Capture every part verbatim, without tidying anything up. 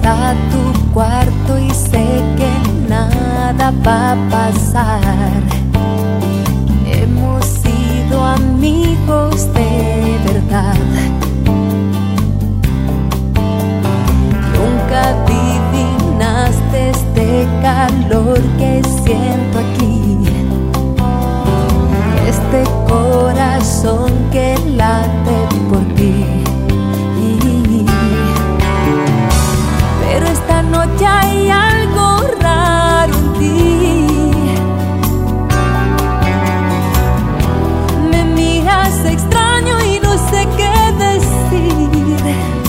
a tu cuarto y sé que nada va a pasar. Hemos sido amigos de verdad. Nunca adivinaste este calor que siento aquí, este corazón que late por ti. Pero esta noche hay algo raro en ti. Me miras extraño y no sé qué decir.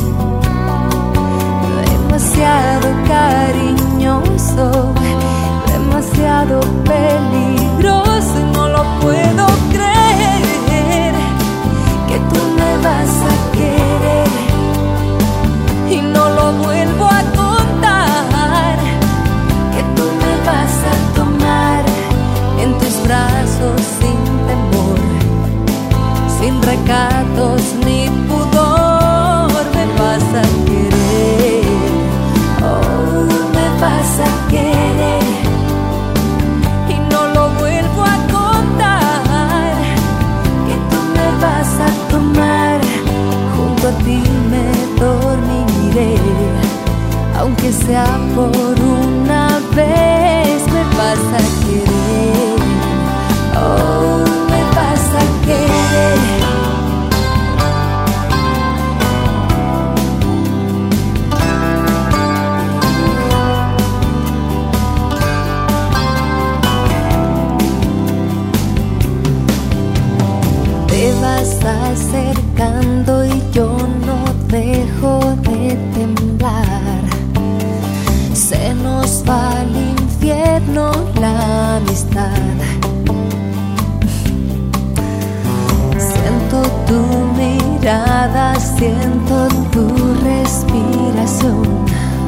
Demasiado cariñoso, demasiado peligroso, y no lo puedo creer que tú me vas a querer y no lo vuelvo a contar, que tú me vas a tomar en tus brazos sin temor, sin recatos ni pudor. Me vas a querer, oh, me vas a querer y no lo vuelvo a contar, que tú me vas a tomar, junto a ti me dormiré, aunque sea por una vez. Me vas a querer, oh, me vas a querer. Te vas acercando y yo no dejo de temblar. Se nos va al infierno la amistad. Siento tu mirada, siento tu respiración.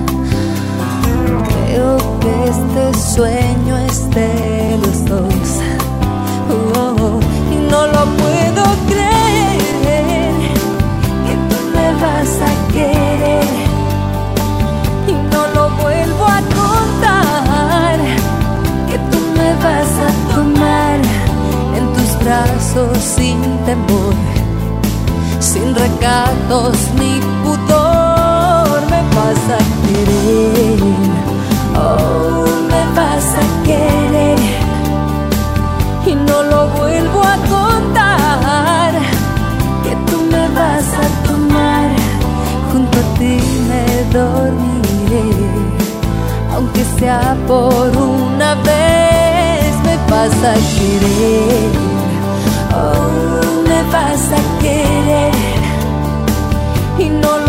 Creo que este sueño es de los dos. Oh, oh, y no lo puedo creer, que tú me vas a querer y no lo vuelvo a contar, que tú me vas a tomar en tus brazos sin temor, sin recatos ni pudor. Me vas a querer, oh, me vas a querer y no lo vuelvo a contar, que tú me vas a tomar, junto a ti me dormiré, aunque sea por una vez. Me vas a querer, oh, me vas a querer y no lo